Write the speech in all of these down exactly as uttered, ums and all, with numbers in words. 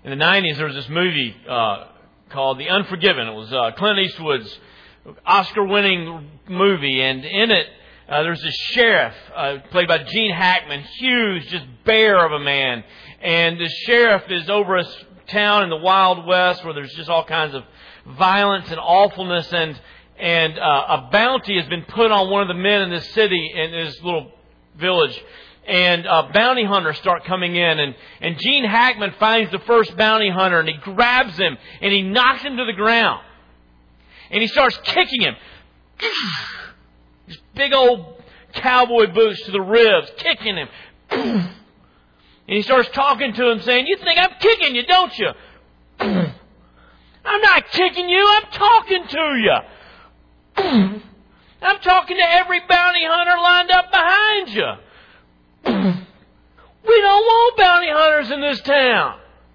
in the nineties, there was this movie uh, called The Unforgiven. It was uh, Clint Eastwood's Oscar-winning movie, and in it, uh, there's this sheriff uh, played by Gene Hackman, huge, just bear of a man, and the sheriff is over a town in the Wild West where there's just all kinds of violence and awfulness, and and uh, a bounty has been put on one of the men in this city, in this little village. And uh, bounty hunters start coming in, and, and Gene Hackman finds the first bounty hunter, and he grabs him, and he knocks him to the ground. And he starts kicking him. These big old cowboy boots to the ribs, kicking him. And he starts talking to him, saying, "You think I'm kicking you, don't you?" "I'm not kicking you, I'm talking to you. I'm talking to every bounty hunter lined up behind you. We don't want bounty hunters in this town."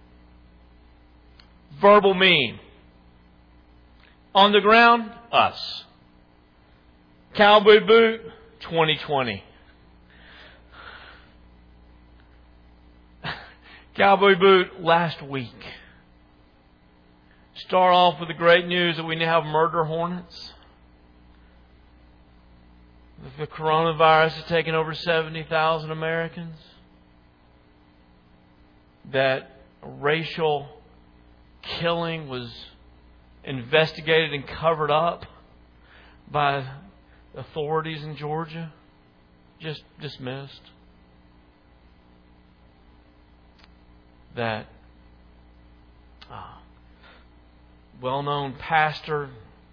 Verbal meme. On the ground, us. Cowboy boot, twenty twenty. Cowboy boot last week. Start off with the great news that we now have murder hornets. The coronavirus has taken over seventy thousand Americans. That racial killing was investigated and covered up by authorities in Georgia. Just dismissed. That uh, well-known pastor,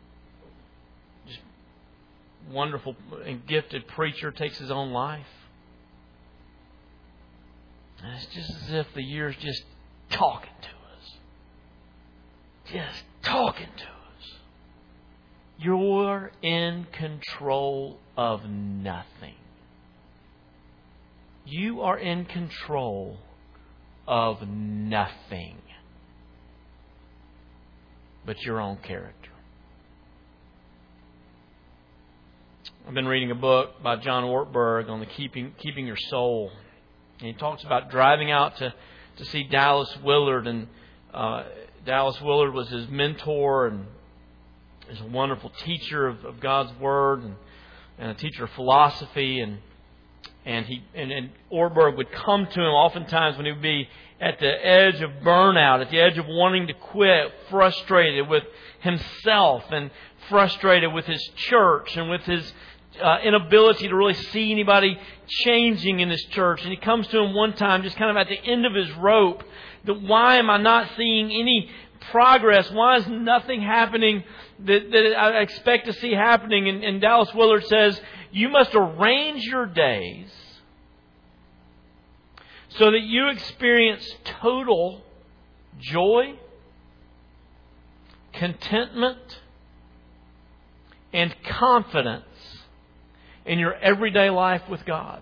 wonderful and gifted preacher, takes his own life. And it's just as if the year's just talking to us. Just talking to us. You're in control of nothing. You are in control of nothing but your own character. I've been reading a book by John Ortberg on the keeping keeping your soul. And he talks about driving out to, to see Dallas Willard. And uh, Dallas Willard was his mentor and is a wonderful teacher of, of God's Word and, and a teacher of philosophy. And and he and, and Ortberg would come to him oftentimes when he would be at the edge of burnout, at the edge of wanting to quit, frustrated with himself and frustrated with his church and with his uh, inability to really see anybody changing in his church. And he comes to him one time, just kind of at the end of his rope, that why am I not seeing any progress? Why is nothing happening that, that I expect to see happening? And, and Dallas Willard says, you must arrange your days so that you experience total joy, contentment, and confidence in your everyday life with God.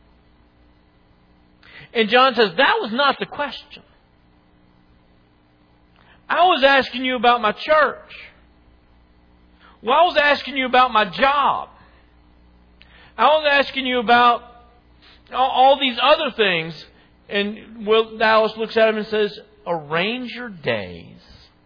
And John says, that was not the question. I was asking you about my church. Well, I was asking you about my job. I was asking you about all, all these other things. And Will Dallas looks at him and says, arrange your days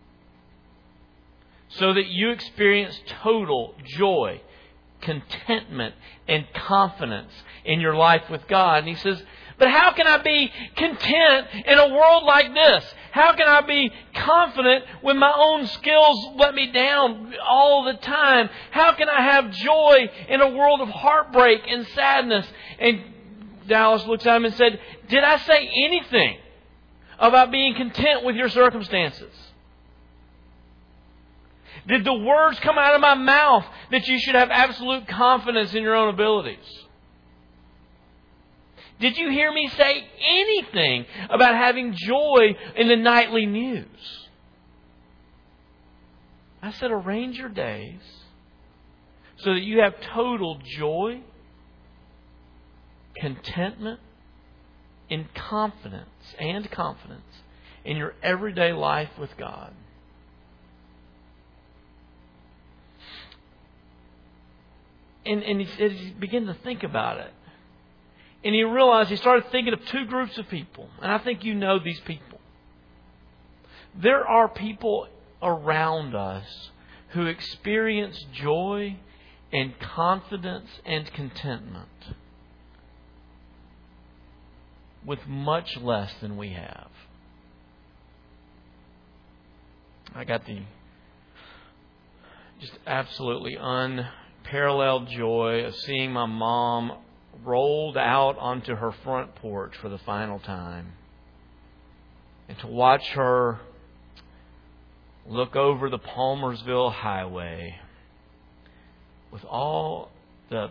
so that you experience total joy, contentment, and confidence in your life with God. And he says, but how can I be content in a world like this? How can I be confident when my own skills let me down all the time? How can I have joy in a world of heartbreak and sadness? And Dallas looks at him and said, did I say anything about being content with your circumstances? Did the words come out of my mouth that you should have absolute confidence in your own abilities? Did you hear me say anything about having joy in the nightly news? I said, arrange your days so that you have total joy, contentment, and confidence, and confidence in your everyday life with God. And, and he, he began to think about it. And he realized, he started thinking of two groups of people. And I think you know these people. There are people around us who experience joy and confidence and contentment with much less than we have. I got the just absolutely unparalleled joy of seeing my mom rolled out onto her front porch for the final time. And to watch her look over the Palmersville Highway with all the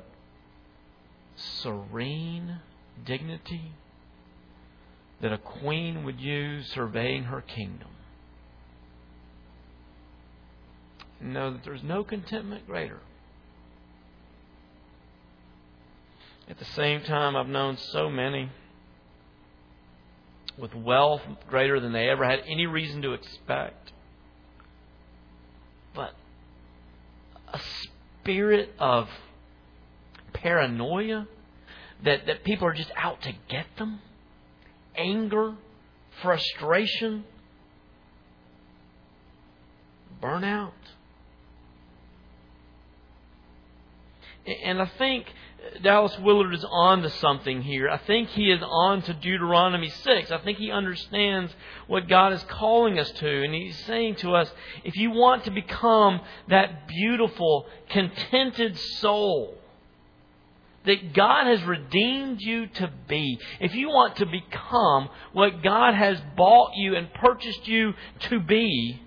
serene dignity that a queen would use surveying her kingdom. And know that there's no contentment greater. At the same time, I've known so many with wealth greater than they ever had any reason to expect. But a spirit of paranoia that, that people are just out to get them. Anger, frustration, burnout. And I think Dallas Willard is on to something here. I think he is on to Deuteronomy six. I think he understands what God is calling us to. And he's saying to us, if you want to become that beautiful, contented soul that God has redeemed you to be, if you want to become what God has bought you and purchased you to be,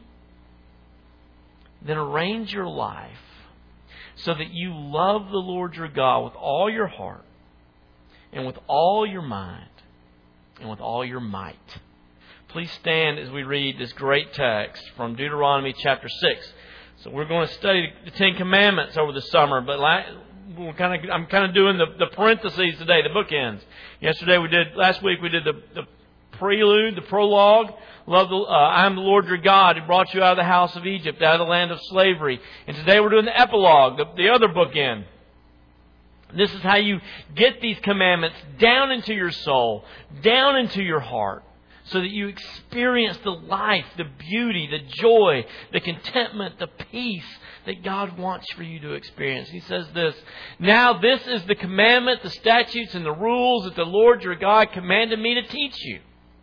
then arrange your life so that you love the Lord your God with all your heart and with all your mind and with all your might. Please stand as we read this great text from Deuteronomy chapter six. So we're going to study the Ten Commandments over the summer, but we're kind of I'm kind of doing the, the parentheses today, the bookends. Yesterday we did, last week we did the, the prelude, the prologue. Love the, uh, I am the Lord your God who brought you out of the house of Egypt, out of the land of slavery. And today we're doing the epilogue, the, the other bookend. This is how you get these commandments down into your soul, down into your heart, so that you experience the life, the beauty, the joy, the contentment, the peace that God wants for you to experience. He says this, now this is the commandment, the statutes, and the rules that the Lord your God commanded me to teach you,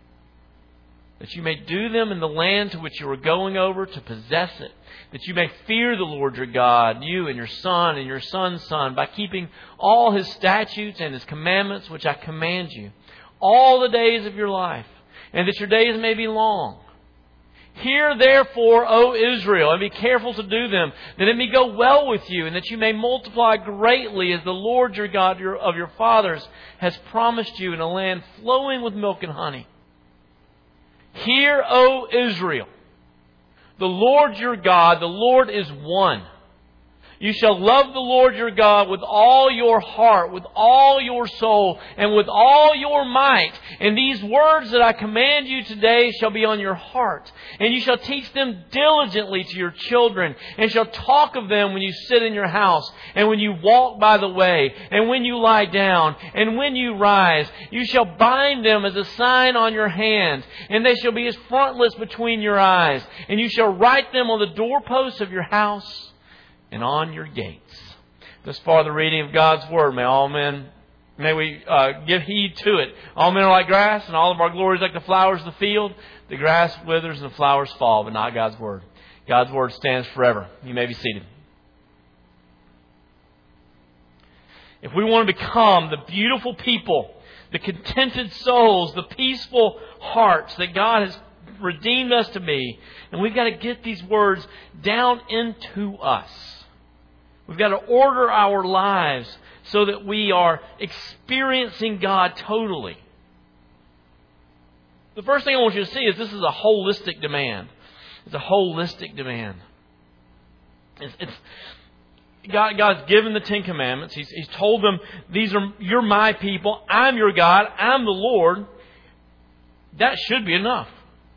that you may do them in the land to which you are going over to possess it, that you may fear the Lord your God, you and your son and your son's son, by keeping all His statutes and His commandments which I command you, all the days of your life, and that your days may be long. Hear therefore, O Israel, and be careful to do them, that it may go well with you, and that you may multiply greatly as the Lord your God of your fathers has promised you in a land flowing with milk and honey. Hear, O Israel, the Lord your God, the Lord is one. You shall love the Lord your God with all your heart, with all your soul, and with all your might. And these words that I command you today shall be on your heart. And you shall teach them diligently to your children, and shall talk of them when you sit in your house, and when you walk by the way, and when you lie down, and when you rise. You shall bind them as a sign on your hand, and they shall be as frontlets between your eyes. And you shall write them on the doorposts of your house and on your gates. Thus far the reading of God's Word. May all men, may we uh, give heed to it. All men are like grass, and all of our glory is like the flowers of the field. The grass withers and the flowers fall, but not God's Word. God's Word stands forever. You may be seated. If we want to become the beautiful people, the contented souls, the peaceful hearts that God has redeemed us to be, and we've got to get these words down into us. We've got to order our lives so that we are experiencing God totally. The first thing I want you to see is this is a holistic demand. It's a holistic demand. It's, it's God, God's given the Ten Commandments. He's, he's told them, these are, you're my people. I'm your God. I'm the Lord. That should be enough.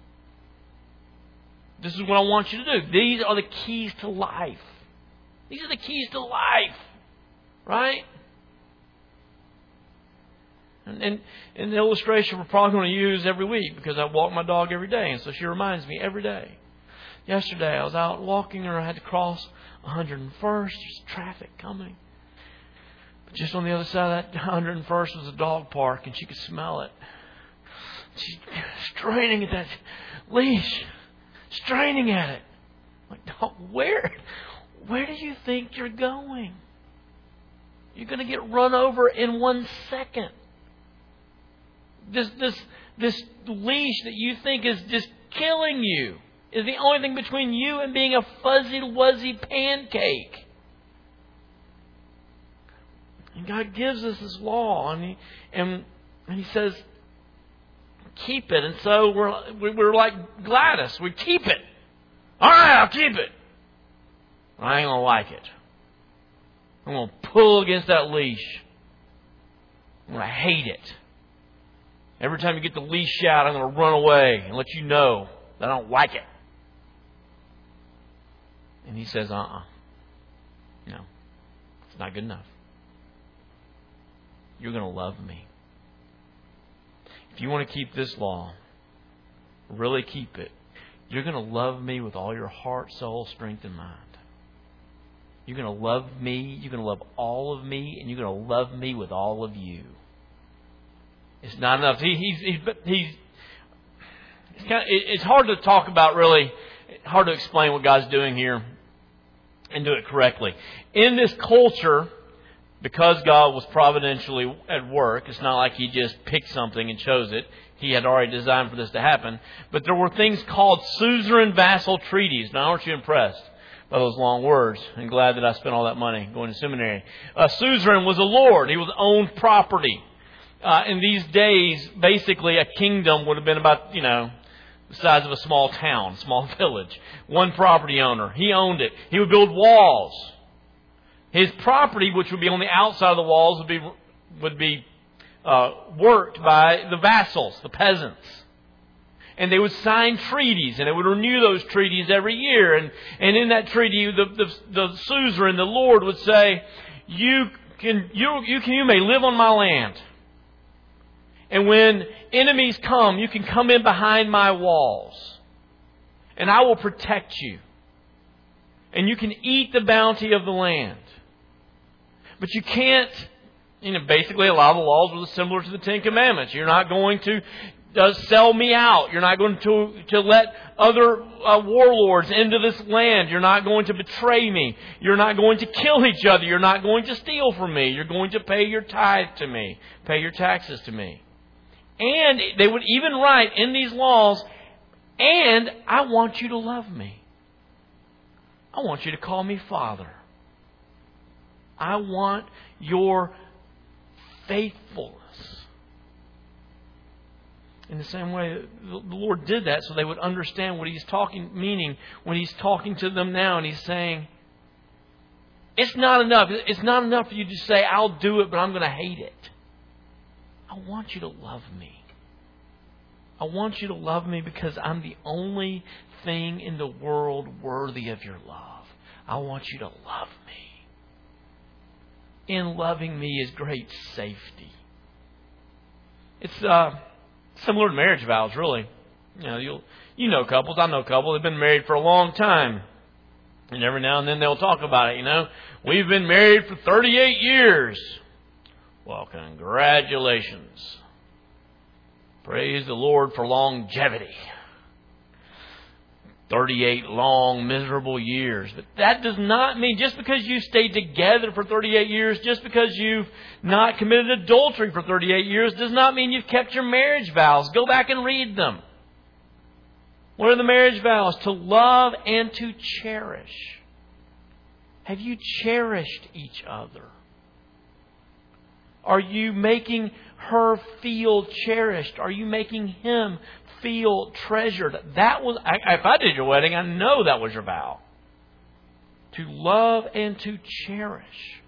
This is what I want you to do. These are the keys to life. These are the keys to life. Right? And, and, and the illustration we're probably going to use every week because I walk my dog every day. And so she reminds me every day. Yesterday I was out walking her. I had to cross one hundred first. There's traffic coming. But just on the other side of that one hundred first was a dog park and she could smell it. She's straining at that leash. Straining at it. Like, dog, where, where do you think you're going? You're going to get run over in one second. This, this, this leash that you think is just killing you is the only thing between you and being a fuzzy, wuzzy pancake. And God gives us this law, and He, and, and He says, keep it. And so we're, we're like Gladys. We keep it. All right, I'll keep it. I ain't going to like it. I'm going to pull against that leash. I'm going to hate it. Every time you get the leash out, I'm going to run away and let you know that I don't like it. And He says, uh-uh. No, it's not good enough. You're going to love me. If you want to keep this law, really keep it, you're going to love me with all your heart, soul, strength, and mind. You're going to love me. You're going to love all of me. And you're going to love me with all of you. It's not enough. He, he's, he's, he's, it's, kind of, it's hard to talk about, really. Hard to explain what God's doing here and do it correctly. In this culture, because God was providentially at work, it's not like He just picked something and chose it. He had already designed for this to happen. But there were things called suzerain vassal treaties. Now, aren't you impressed by those long words? I'm glad that I spent all that money going to seminary. A suzerain was a lord. He was owned property. Uh, in these days, basically, a kingdom would have been about, you know, the size of a small town, small village. One property owner. He owned it. He would build walls. His property, which would be on the outside of the walls, would be would be uh, worked by the vassals, the peasants. And they would sign treaties, and they would renew those treaties every year. And, and in that treaty, the, the, the suzerain, the lord, would say, "You can, you, you can, you may live on my land. And when enemies come, you can come in behind my walls, and I will protect you. And you can eat the bounty of the land. But you can't." You know, basically, a lot of the laws were similar to the Ten Commandments. You're not going to uh, sell me out. You're not going to to let other uh, warlords into this land. You're not going to betray me. You're not going to kill each other. You're not going to steal from me. You're going to pay your tithe to me, pay your taxes to me. And they would even write in these laws, and I want you to love me. I want you to call me Father. I want your faithfulness. In the same way, the Lord did that so they would understand what He's talking, meaning when He's talking to them now, and He's saying, it's not enough. It's not enough for you to say, I'll do it, but I'm going to hate it. I want you to love me. I want you to love me because I'm the only thing in the world worthy of your love. I want you to love me. In loving me is great safety. It's uh, similar to marriage vows, really. You know, you'll, you know couples. I know couples. They've been married for a long time. And every now and then they'll talk about it, you know. We've been married for thirty-eight years. Well, congratulations. Praise the Lord for longevity. thirty-eight long, miserable years. But that does not mean just because you stayed together for thirty-eight years, just because you've not committed adultery for thirty-eight years, does not mean you've kept your marriage vows. Go back and read them. What are the marriage vows? To love and to cherish. Have you cherished each other? Are you making her feel cherished? Are you making him feel treasured? That was, if I did your wedding, I know that was your vow. To love and to cherish.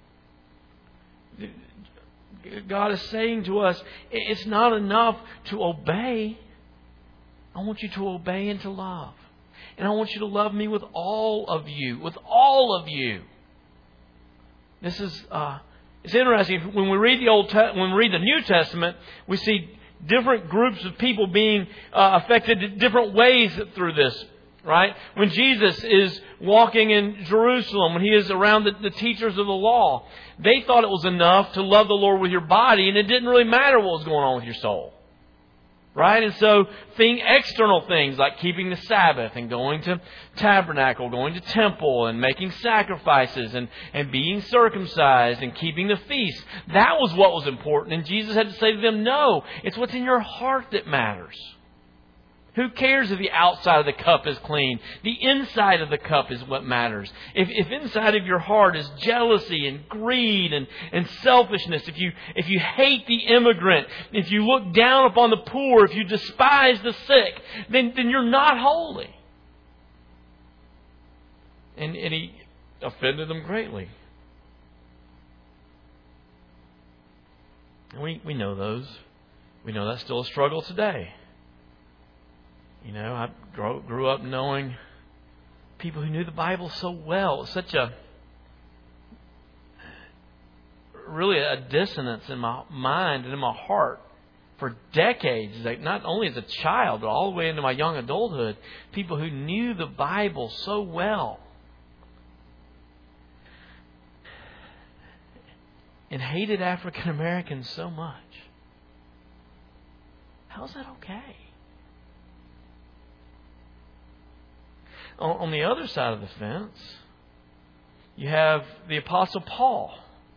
God is saying to us, it's not enough to obey. I want you to obey and to love. And I want you to love me with all of you. With all of you. This is uh, it's interesting. When we read the Old, Te- when we read the New Testament, we see different groups of people being uh, affected in different ways through this. Right? When Jesus is walking in Jerusalem, when He is around the, the teachers of the law, they thought it was enough to love the Lord with your body, and it didn't really matter what was going on with your soul. Right? And so, thing, external things like keeping the Sabbath and going to tabernacle, going to temple and making sacrifices and, and being circumcised and keeping the feast, that was what was important. And Jesus had to say to them, no, it's what's in your heart that matters. Who cares if the outside of the cup is clean? The inside of the cup is what matters. If, if inside of your heart is jealousy and greed and, and selfishness, if you, if you hate the immigrant, if you look down upon the poor, if you despise the sick, then, then you're not holy. And, and He offended them greatly. And we, we know those. We know that's still a struggle today. You know, I grew, grew up knowing people who knew the Bible so well. It was such a, really a dissonance in my mind and in my heart for decades. Like not only as a child, but all the way into my young adulthood. People who knew the Bible so well. And hated African Americans so much. How's that okay? On the other side of the fence, you have the Apostle Paul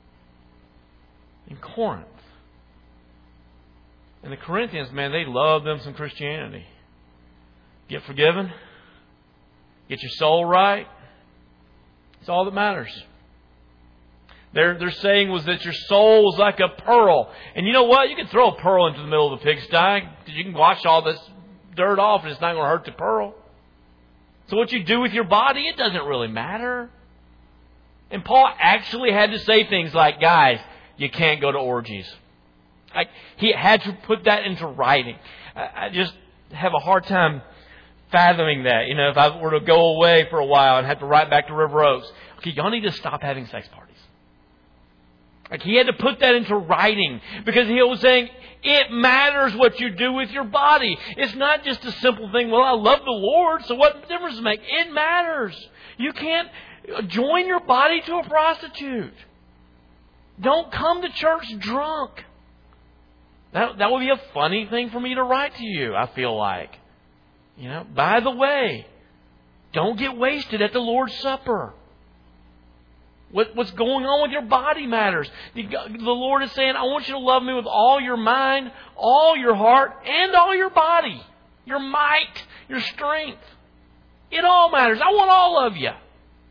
in Corinth. And the Corinthians, man, they loved them some Christianity. Get forgiven. Get your soul right. It's all that matters. Their, their saying was that your soul is like a pearl. And you know what? You can throw a pearl into the middle of the pigsty. You can wash all this dirt off and it's not going to hurt the pearl. So what you do with your body, it doesn't really matter. And Paul actually had to say things like, guys, you can't go to orgies. Like, he had to put that into writing. I just have a hard time fathoming that. You know, if I were to go away for a while and have to write back to River Oaks, okay, y'all need to stop having sex parties. Like, he had to put that into writing because he was saying, it matters what you do with your body. It's not just a simple thing, well, I love the Lord, so what difference does it make? It matters. You can't join your body to a prostitute. Don't come to church drunk. That, that would be a funny thing for me to write to you, I feel like. You know, by the way, don't get wasted at the Lord's Supper. What, what's going on with your body matters. The, the Lord is saying, I want you to love me with all your mind, all your heart, and all your body. Your might, your strength. It all matters. I want all of you.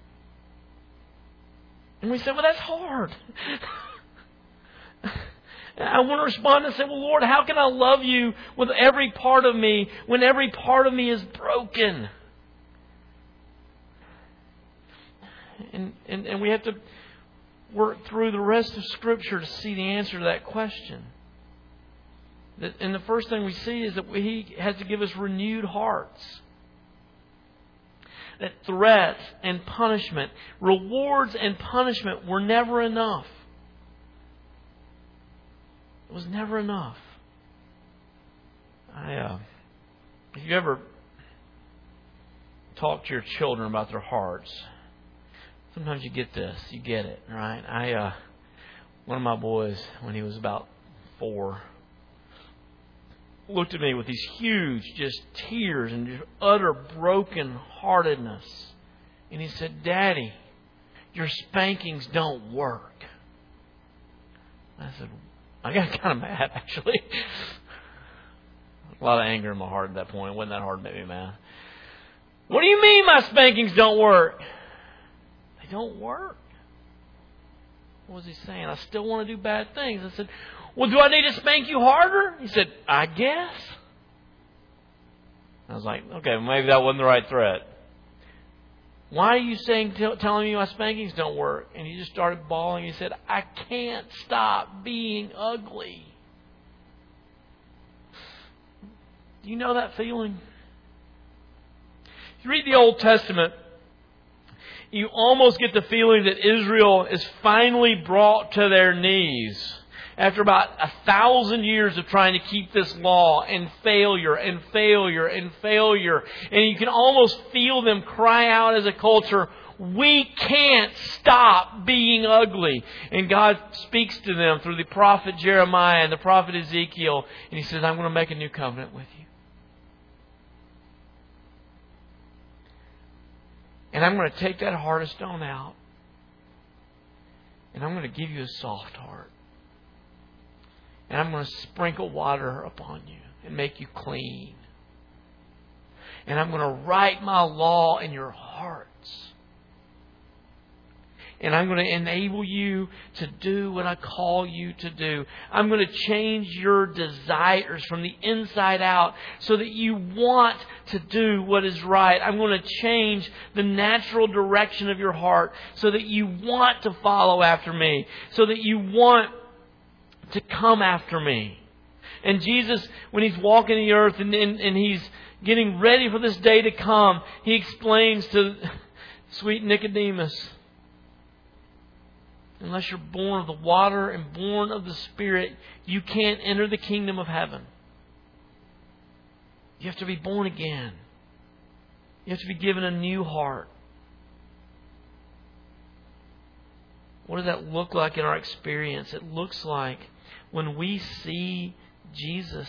And we say, well, that's hard. I want to respond and say, well, Lord, how can I love you with every part of me when every part of me is broken? And, and, and we have to work through the rest of Scripture to see the answer to that question. And the first thing we see is that He has to give us renewed hearts. That threats and punishment, rewards and punishment were never enough. It was never enough. I, uh, if you ever talk to your children about their hearts, sometimes you get this. You get it, right? I, uh, one of my boys, when he was about four, looked at me with these huge, just tears and just utter broken-heartedness. And he said, Daddy, your spankings don't work. I said, I got kind of mad, actually. A lot of anger in my heart at that point. It wasn't that hard to make me mad. What do you mean my spankings don't work? They don't work. What was he saying? I still want to do bad things. I said, well, do I need to spank you harder? He said, I guess. I was like, okay, maybe that wasn't the right threat. Why are you saying, t- telling me my spankings don't work? And he just started bawling. He said, I can't stop being ugly. Do you know that feeling? If you read the Old Testament, you almost get the feeling that Israel is finally brought to their knees after about a thousand years of trying to keep this law, and failure and failure and failure. And you can almost feel them cry out as a culture, we can't stop being ugly. And God speaks to them through the prophet Jeremiah and the prophet Ezekiel. And He says, I'm going to make a new covenant with you. And I'm going to take that heart of stone out. And I'm going to give you a soft heart. And I'm going to sprinkle water upon you and make you clean. And I'm going to write my law in your hearts. And I'm going to enable you to do what I call you to do. I'm going to change your desires from the inside out so that you want to do what is right. I'm going to change the natural direction of your heart so that you want to follow after me, so that you want to come after me. And Jesus, when He's walking the earth and, and, and He's getting ready for this day to come, He explains to sweet Nicodemus, unless you're born of the water and born of the Spirit, you can't enter the kingdom of heaven. You have to be born again. You have to be given a new heart. What does that look like in our experience? It looks like when we see Jesus,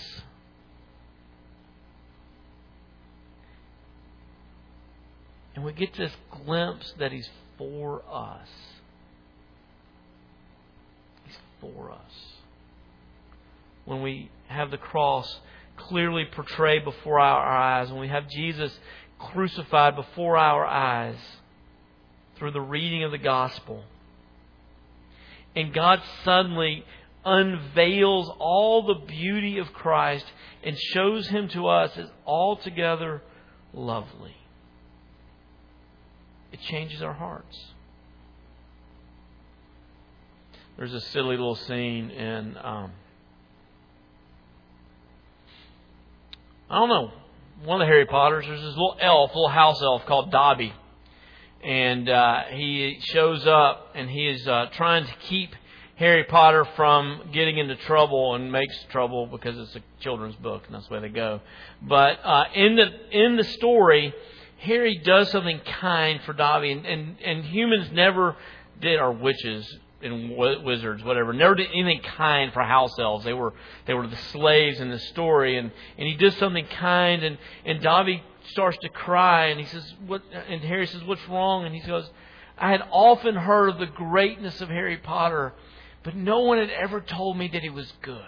and we get this glimpse that He's for us. He's for us. When we have the cross clearly portrayed before our eyes, when we have Jesus crucified before our eyes through the reading of the gospel, and God suddenly unveils all the beauty of Christ and shows Him to us as altogether lovely. It changes our hearts. There's a silly little scene in, um, I don't know, one of the Harry Potters. There's this little elf, little house elf called Dobby. And uh, he shows up and he is uh, trying to keep Harry Potter from getting into trouble, and makes trouble because it's a children's book and that's the way they go. But uh, in the in the story, Harry does something kind for Dobby, and, and, and humans never did, or witches and wizards, whatever, never did anything kind for house elves. They were they were the slaves in the story, and, and he does something kind, and, and Dobby starts to cry, and he says, "What?" And Harry says, "What's wrong?" And he goes, "I had often heard of the greatness of Harry Potter, but no one had ever told me that he was good."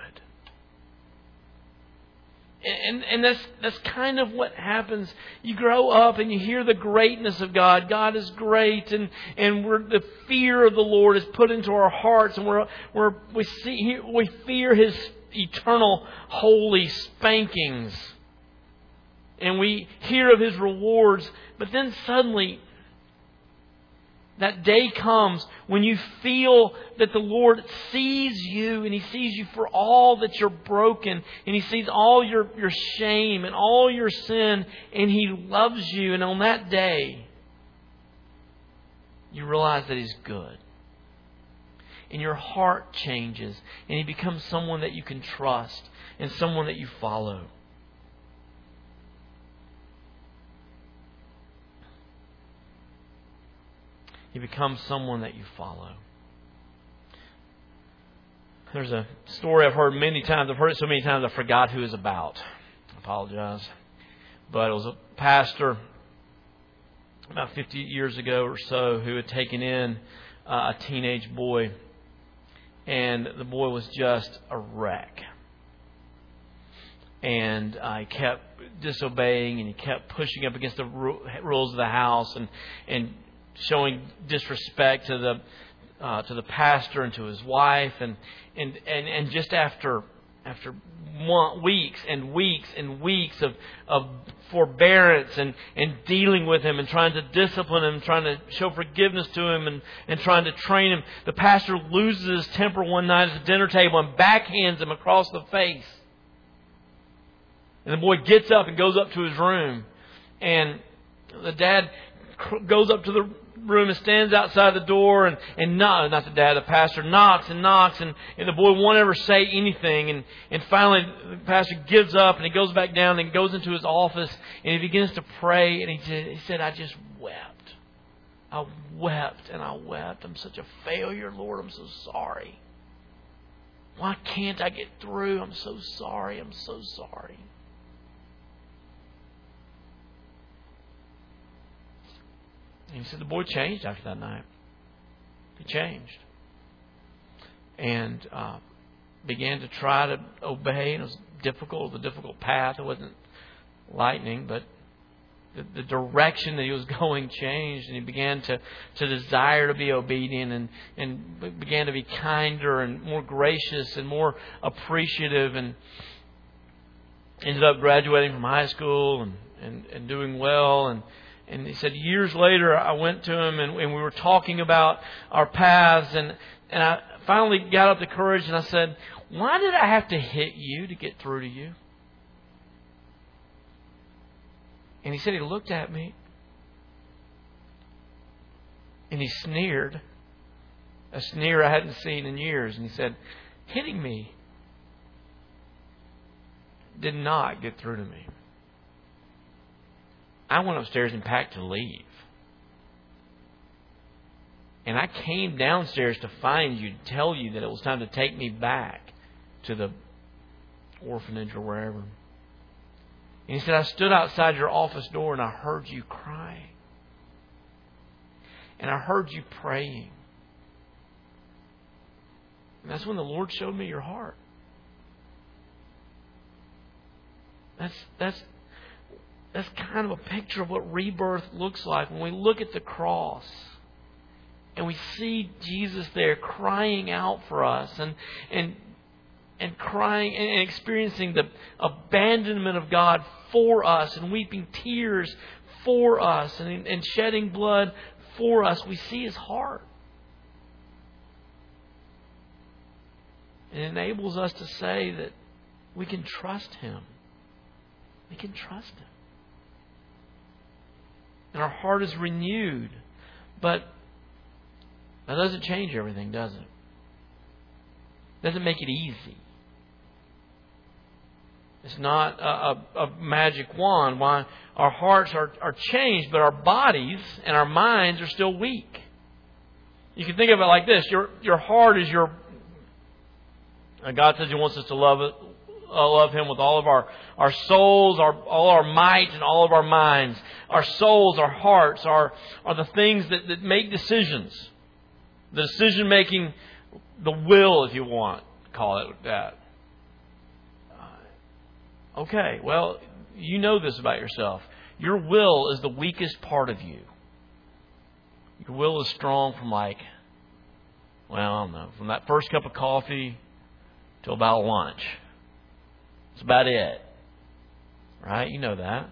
And and that's that's kind of what happens. You grow up and you hear the greatness of God. God is great, and and we're, the fear of the Lord is put into our hearts, and we're we're we see we fear His eternal holy spankings, and we hear of His rewards. But then suddenly, that day comes when you feel that the Lord sees you, and He sees you for all that you're broken, and He sees all your, your shame and all your sin, and He loves you. And on that day, you realize that He's good. And your heart changes, and He becomes someone that you can trust and someone that you follow. He becomes someone that you follow. There's a story I've heard many times. I've heard it so many times I forgot who it's about. I apologize. But it was a pastor about fifty years ago or so who had taken in uh, a teenage boy. And the boy was just a wreck. And uh, he kept disobeying, and he kept pushing up against the rules of the house, and and showing disrespect to the uh, to the pastor and to his wife, and and, and, and just after after one, weeks and weeks and weeks of of forbearance and, and dealing with him and trying to discipline him, trying to show forgiveness to him, and, and trying to train him, the pastor loses his temper one night at the dinner table and backhands him across the face. And the boy gets up and goes up to his room, and the dad goes up to the room and stands outside the door and, and not, not the dad, the pastor knocks and knocks and, and the boy won't ever say anything. And, and finally the pastor gives up and he goes back down and goes into his office and he begins to pray. And he, just, he said, I just wept. I wept and I wept. I'm such a failure, Lord. I'm so sorry. Why can't I get through? I'm so sorry. I'm so sorry. And he said the boy changed after that night. He changed. And uh, began to try to obey. And it was difficult. It was a difficult path. It wasn't lightning, but the, the direction that he was going changed. And he began to, to desire to be obedient and, and began to be kinder and more gracious and more appreciative. And ended up graduating from high school and, and, and doing well. And And he said, years later, I went to him and, and we were talking about our paths. And, and I finally got up the courage and I said, why did I have to hit you to get through to you? And he said he looked at me and he sneered. A sneer I hadn't seen in years. And he said, hitting me did not get through to me. I went upstairs and packed to leave. And I came downstairs to find you, to tell you that it was time to take me back to the orphanage or wherever. And he said, I stood outside your office door and I heard you crying. And I heard you praying. And that's when the Lord showed me your heart. That's that's That's kind of a picture of what rebirth looks like. When we look at the cross and we see Jesus there crying out for us and and and crying and experiencing the abandonment of God for us and weeping tears for us and, and shedding blood for us, we see His heart. It enables us to say that we can trust Him. We can trust Him. And our heart is renewed. But that doesn't change everything, does it? Doesn't make it easy. It's not a, a, a magic wand. Why our hearts are, are changed, but our bodies and our minds are still weak. You can think of it like this. Your your heart is your... God says He wants us to love it. Uh, love Him with all of our, our souls, our, all our might, and all of our minds. Our souls, our hearts, are, are the things that, that make decisions. The decision making, the will, if you want, call it that. Uh, okay, well, you know this about yourself. Your will is the weakest part of you. Your will is strong from like, well, I don't know, from that first cup of coffee till about lunch. That's about it. Right? You know that.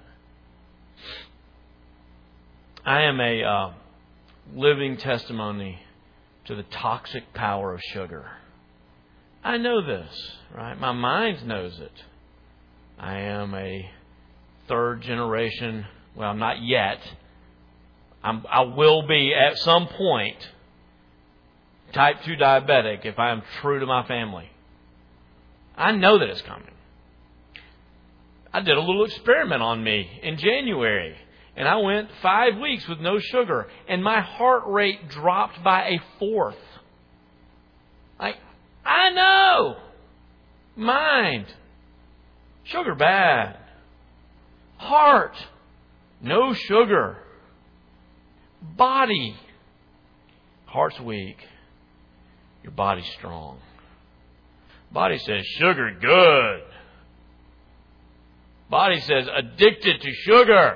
I am a uh, living testimony to the toxic power of sugar. I know this, right? My mind knows it. I am a third generation, well, not yet. I'm, I will be at some point type two diabetic if I am true to my family. I know that it's coming. I did a little experiment on me in January. And I went five weeks with no sugar. And my heart rate dropped by a fourth. Like, I know. Mind. Sugar bad. Heart. No sugar. Body. Heart's weak. Your body's strong. Body says sugar good. Body says addicted to sugar.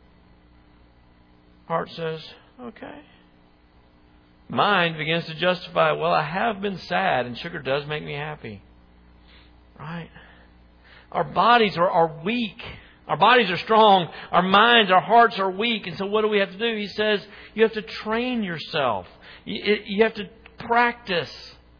Heart says, okay. Mind begins to justify, well, I have been sad and sugar does make me happy. Right? Our bodies are, are weak. Our bodies are strong. Our minds, our hearts are weak. And so what do we have to do? He says you have to train yourself. You, you have to practice.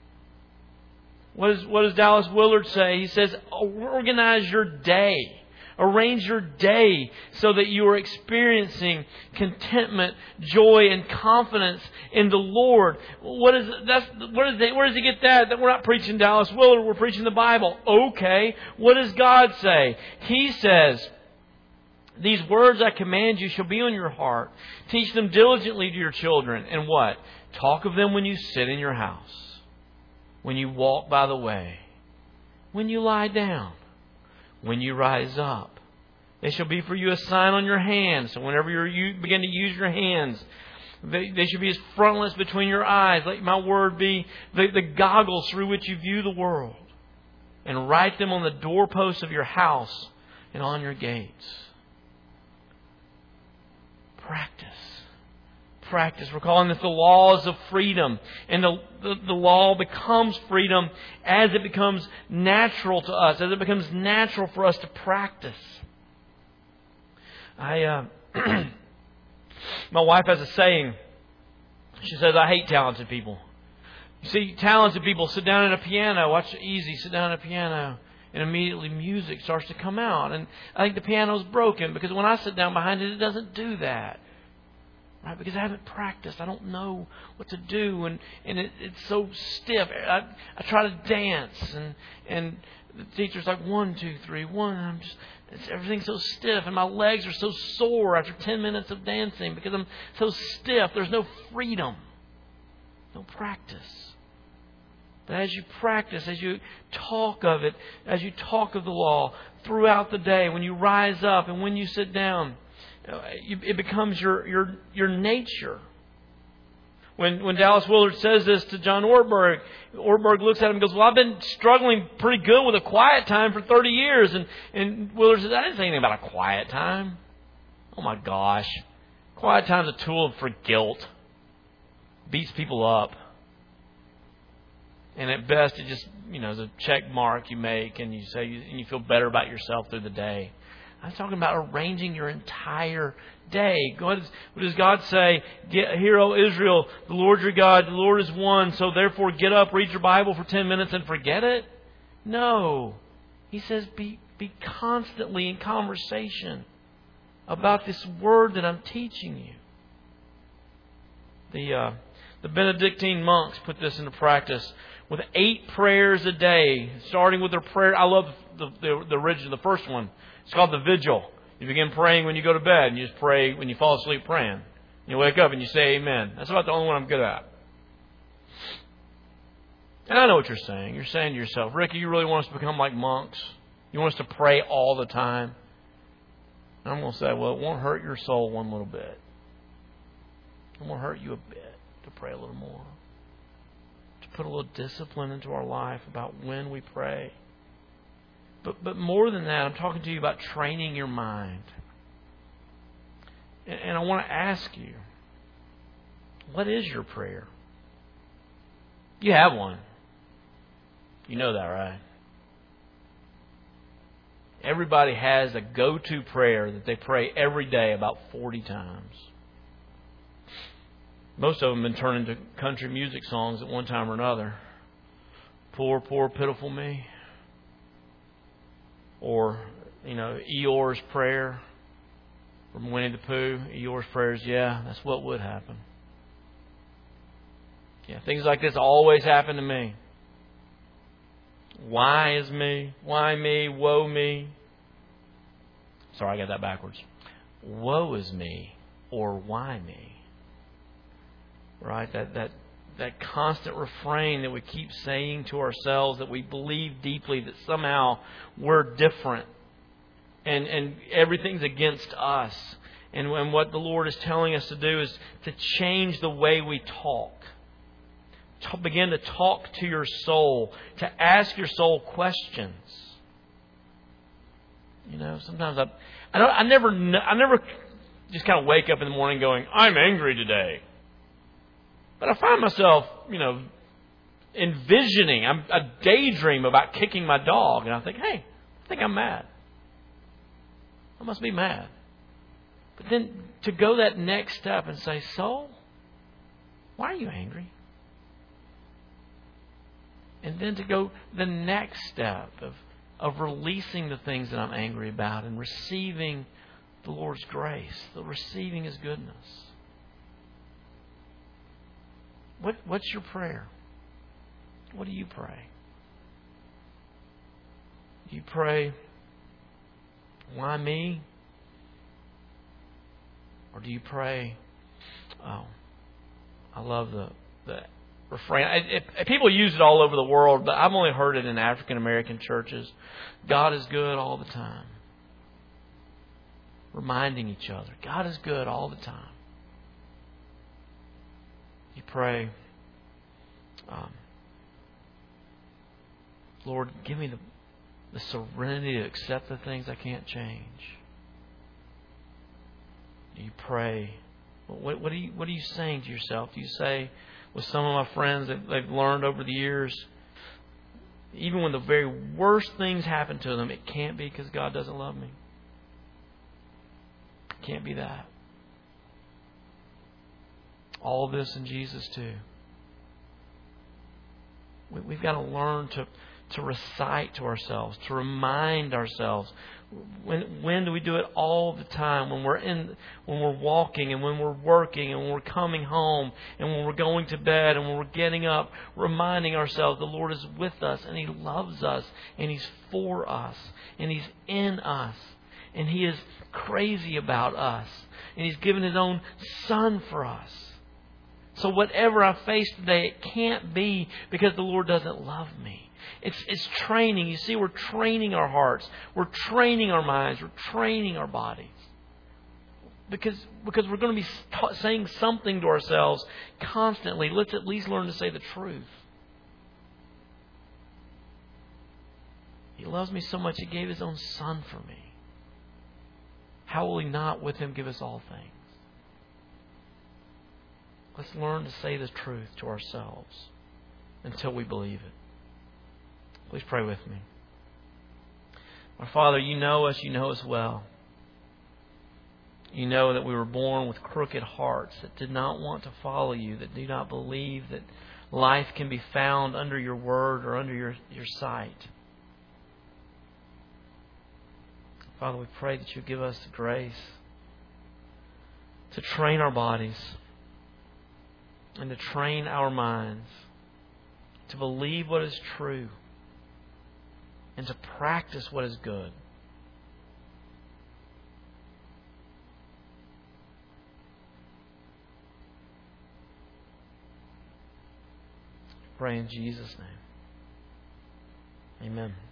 What, is, what does Dallas Willard say? He says, organize your day. Arrange your day so that you are experiencing contentment, joy, and confidence in the Lord. What is that's where does, they, where does he get that? That we're not preaching Dallas Willard, we're preaching the Bible. Okay. What does God say? He says, these words I command you shall be on your heart. Teach them diligently to your children. And what? Talk of them when you sit in your house, when you walk by the way, when you lie down, when you rise up. They shall be for you a sign on your hands. So whenever you're, you begin to use your hands, they, they should be as frontlets between your eyes. Let my word be the, the goggles through which you view the world. And write them on the doorposts of your house and on your gates. Practice. Practice. We're calling this the laws of freedom. And the, the, the law becomes freedom as it becomes natural to us, as it becomes natural for us to practice. I, uh, my wife has a saying. She says, I hate talented people. You see, talented people sit down at a piano, watch Easy, sit down at a piano, and immediately music starts to come out. And I think the piano's broken because when I sit down behind it, it doesn't do that. Right? Because I haven't practiced. I don't know what to do. And, and it, it's so stiff. I, I try to dance. And, and the teacher's like, one, two, three, one. And I'm just, it's, everything's so stiff. And my legs are so sore after ten minutes of dancing because I'm so stiff. There's no freedom. No practice. But as you practice, as you talk of it, as you talk of the law throughout the day, when you rise up and when you sit down, it becomes your your your nature. When when Dallas Willard says this to John Ortberg, Ortberg looks at him and goes, well, I've been struggling pretty good with a quiet time for thirty years. And, and Willard says, I didn't say anything about a quiet time. Oh my gosh. Quiet time's a tool for guilt. Beats people up. And at best, it just, you know, is a check mark you make and you say, and you feel better about yourself through the day. I'm talking about arranging your entire day. What does, what does God say? Get, Hear, O Israel, the Lord your God, the Lord is one. So therefore, get up, read your Bible for ten minutes and forget it? No. He says, be, be constantly in conversation about this word that I'm teaching you. The, uh, the Benedictine monks put this into practice with eight prayers a day, starting with their prayer. I love the, the, the original, the first one. It's called the vigil. You begin praying when you go to bed, and you just pray when you fall asleep praying. You wake up and you say amen. That's about the only one I'm good at. And I know what you're saying. You're saying to yourself, Ricky, you really want us to become like monks? You want us to pray all the time? And I'm going to say, well, it won't hurt your soul one little bit. It won't hurt you a bit to pray a little more. To put a little discipline into our life about when we pray. But but more than that, I'm talking to you about training your mind. And, and I want to ask you, what is your prayer? You have one. You know that, right? Everybody has a go-to prayer that they pray every day about forty times. Most of them have been turned into country music songs at one time or another. Poor, poor, pitiful me. Or, you know, Eeyore's prayer from Winnie the Pooh. Eeyore's prayers, yeah, that's what would happen. Yeah, things like this always happen to me. Why is me? Why me? Woe me? Sorry, I got that backwards. Woe is me, or why me? Right? That that that constant refrain that we keep saying to ourselves, that we believe deeply that somehow we're different and and everything's against us. And, and what the Lord is telling us to do is to change the way we talk. To begin to talk to your soul, to ask your soul questions. You know, sometimes I, I, don't, I never, I never just kind of wake up in the morning going, I'm angry today. But I find myself, you know, envisioning, I'm, I daydream about kicking my dog, and I think, hey, I think I'm mad. I must be mad. But then to go that next step and say, soul, why are you angry? And then to go the next step of of releasing the things that I'm angry about and receiving the Lord's grace, the receiving His goodness. What, what's your prayer? What do you pray? Do you pray, why me? Or do you pray, oh, I love the, the refrain. It, it, people use it all over the world, but I've only heard it in African American churches. God is good all the time. Reminding each other, God is good all the time. You pray, um, Lord, give me the, the serenity to accept the things I can't change. Do you pray? What, what, are you, what are you saying to yourself? Do you say, with some of my friends that they've learned over the years, even when the very worst things happen to them, it can't be because God doesn't love me. It can't be that. All this in Jesus too. We, we've got to learn to, to recite to ourselves, to remind ourselves. When when do we do it? All the time. When we're in, when we're walking, and when we're working, and when we're coming home, and when we're going to bed, and when we're getting up, reminding ourselves the Lord is with us, and He loves us, and He's for us, and He's in us, and He is crazy about us, and He's given His own Son for us. So whatever I face today, it can't be because the Lord doesn't love me. It's it's training. You see, we're training our hearts. We're training our minds. We're training our bodies. Because, because we're going to be saying something to ourselves constantly. Let's at least learn to say the truth. He loves me so much, He gave His own Son for me. How will He not with Him give us all things? Let's learn to say the truth to ourselves until we believe it. Please pray with me. Our Father, You know us, You know us well. You know that we were born with crooked hearts that did not want to follow You, that do not believe that life can be found under Your word or under Your, your sight. Father, we pray that You give us the grace to train our bodies and to train our minds to believe what is true and to practice what is good. Pray in Jesus' name. Amen.